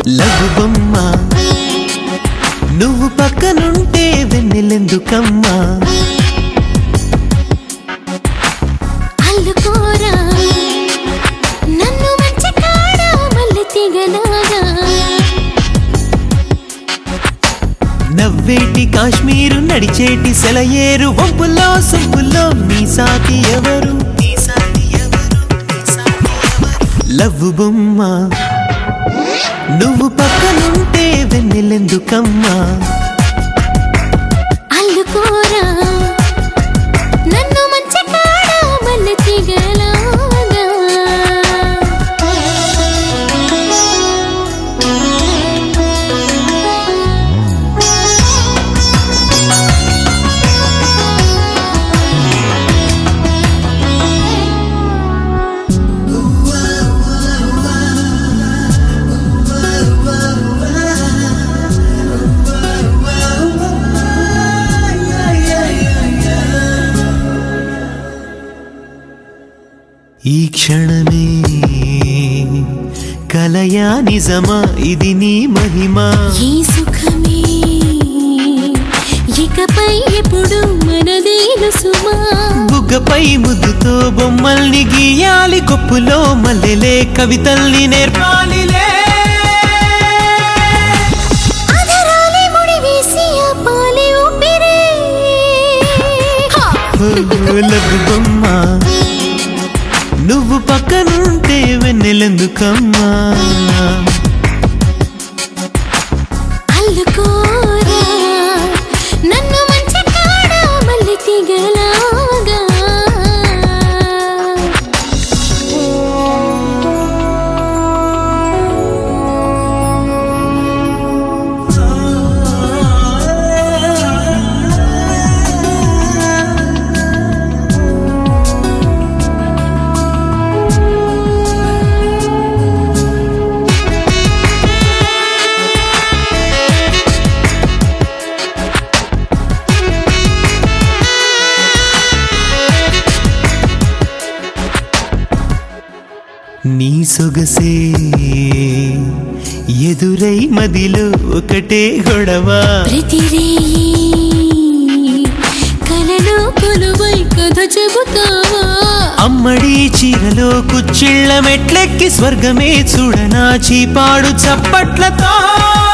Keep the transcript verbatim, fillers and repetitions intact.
love బొమ్మ నువ్వు పక్కనుంటే వెన్నెలెందుకమ్మా అల్లుకోరా నన్ను మంచి కాడ మల్లె తీగలాగా నవ్వేటి కాశ్మీరు నడిచేటి సెలయేరు వంపుల్లో సొంపుల్లో నీ సాటి ఎవరు లవ్వు బొమ్మ నువ్వు పక్కనుంటే వెన్నెలెందుకమ్మా అల్లుకోరా నన్ను మంచి కాడ మల్లె తీగలాగా ఈ క్షణమే కలయా నిజమా ఇది నీ మహిమా ఈ సుఖమే ఇకపై ఎప్పుడు మనదేను సుమా బుగ్గపై ముద్దుతో బొమ్మల్ని గీయాలి కొప్పులో మల్లెలే కవితల్ని నేర్పాలిలే అదరాలే ముడి వేసి ఆపాలి ఊపిరే లవ్వు బొమ్మ నువ్వు పక్కనుంటే వెన్నెలెందుకమ్మా అల్లుకోరా నన్ను మంచి కాడ మల్లె తీగలాగా నీ సొగసే ఎదురై మదిలో ఒకటే గొడవ ప్రతిరేయి కలలో కొలువై కథ చెబుతావా అమ్మడి చీరలో కుచ్చిళ్ళ మెట్లెక్కి స్వర్గమే చూడనా చీపాడు చప్పట్లతో